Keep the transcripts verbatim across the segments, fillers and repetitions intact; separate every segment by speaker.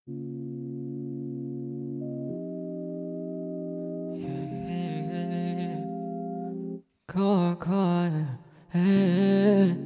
Speaker 1: Call, call, hey,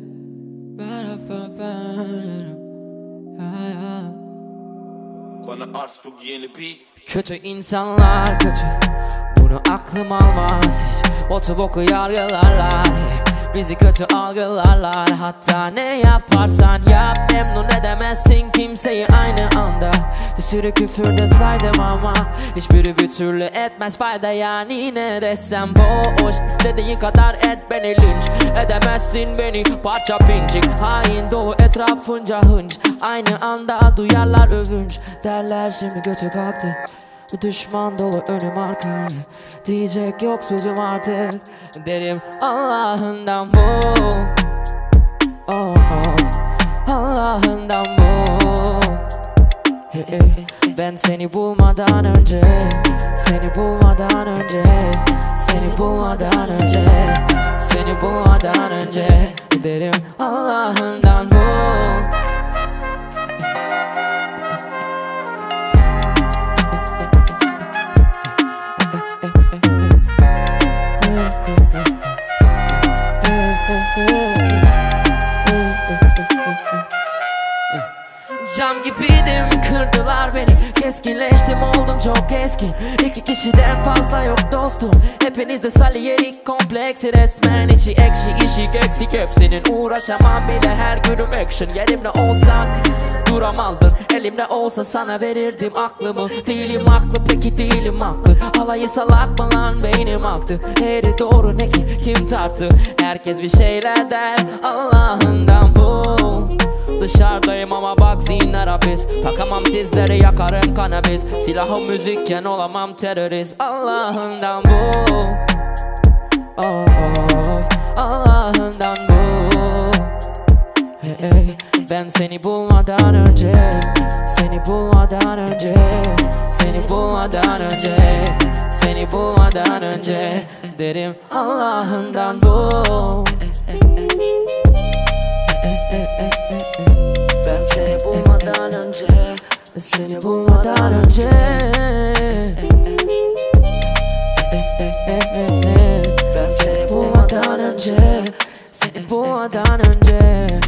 Speaker 2: Bana arz bu yeni beat.
Speaker 1: kötü insanlar kötü, bunu aklım almaz hiç. Otoboku yargılarlar hep, bizi kötü algılarlar. Hatta ne yaparsan yap memnun edemezsin kimseyi aynı anda. Bir sürü küfür de saydım ama hiçbiri bir türlü etmez fayda. Yani ne desem boş, istediğin kadar et beni, linç edemezsin beni parça pinçik. Hain dolu etrafınca hınç, aynı anda duyarlar övünç. Derler şimdi götü kalktı, düşman dolu önüm arkam, diyecek yok sözüm artık. Derim Allah'ından bu, oh, oh, Allah'ından bu. Hey, hey. Ben seni bulmadan önce, seni bulmadan önce, seni bulmadan önce, seni bulmadan önce derim Allah'ından bu. Cam gibiydim, kırdılar beni, keskinleştim, oldum çok keskin. İki kişiden fazla yok dostum, hepinizde saliyerik kompleksi resmen. İçi ekşi işi eksik hepsinin, uğraşamam bile her günüm action. Yerimde olsan duramazdın, elimde olsa sana verirdim aklımı. Değilim haklı, peki değilim haklı, alayı salak mı lan beynim aktı. Eğri doğru ne ki kim tarttı, herkes bir şeyler der Allah'ından bu. Dışarıdayım ama bak zinler hapis, takamam sizlere yakarım kanabis. Silahım müzikken olamam terörist, Allah'ından bu, oh, oh, Allah'ından bu. Hey, hey. Ben seni bulmadan önce, seni bulmadan önce, seni bulmadan önce, seni bulmadan önce derim Allah'ından bu. Ben seni bulmadan önce, seni bulmadan önce, ben seni bulmadan önce, seni bulmadan önce.